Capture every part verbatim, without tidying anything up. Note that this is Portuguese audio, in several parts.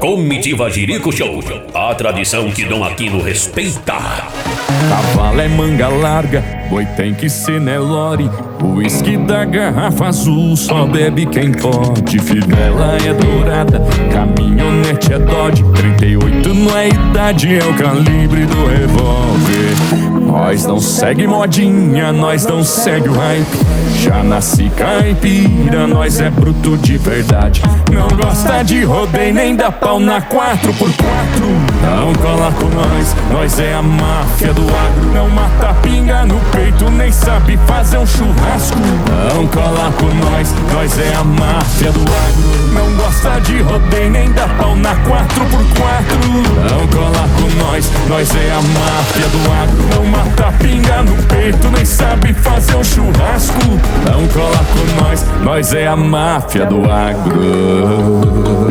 Comitiva Jerico Show, a tradição que Dom Aquino respeita. Cavalo é manga larga, boi tem que ser Nelore. O uísque da garrafa azul só bebe quem pode. Fivela é dourada, caminhonete é Dodge. Trinta e oito não é idade, é o calibre do revólver. Nós não segue modinha, nós não segue o hype. Já nasci caipira, nós é bruto de verdade. Não gosta de rodeio nem dá pau na quatro por quatro. Não cola com nós, nós é a máfia do agro. Não mata pinga no peito, nem sabe fazer um churrasco. Não cola com nós, nós é a máfia do agro. Não gosta de rodeio nem dá pau na quatro por quatro. Não cola com nós, nós é a máfia do agro. Não mata pinga no peito, nem sabe fazer um churrasco. Não cola com nós, nós é a máfia do agro.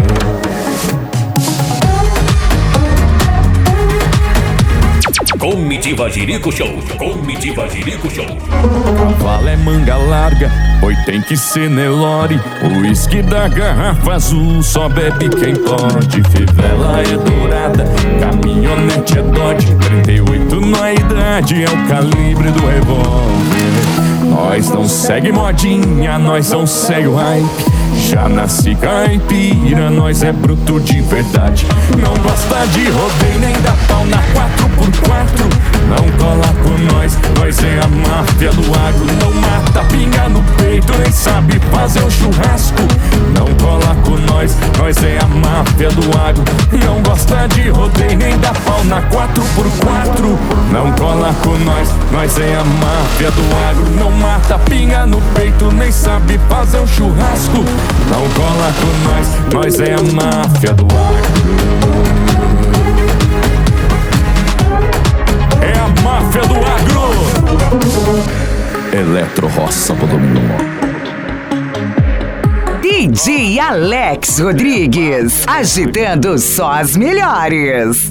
Comitiva Jerico Show, Comitiva Jerico Show. Cavalo é manga larga, boi tem que ser Nelore. O uísque da garrafa azul só bebe quem pode. Fivela é dourada, caminhonete é Dodge. Trinta e oito não é idade, é o calibre do revólver. Nós não segue modinha, nós não segue o hype. Já nasci caipira, nós é bruto de verdade. Não gosta de rodeio nem dá pau na quatro por quatro. Não cola com nós, nós é a máfia do agro. Não mata pinga no peito, nem sabe fazer um churrasco. Não cola com nós, nós é a máfia do agro. Não gosta de rodeio nem dá pau na quatro por quatro. Não cola com nós, nós é a máfia do agro. Não mata pinga no peito, nem sabe fazer um churrasco. Não cola com nós, nós é a máfia do agro. É a máfia do agro. Eletro Roça do Dominó. D J Alex Rodrigues, agitando só as melhores.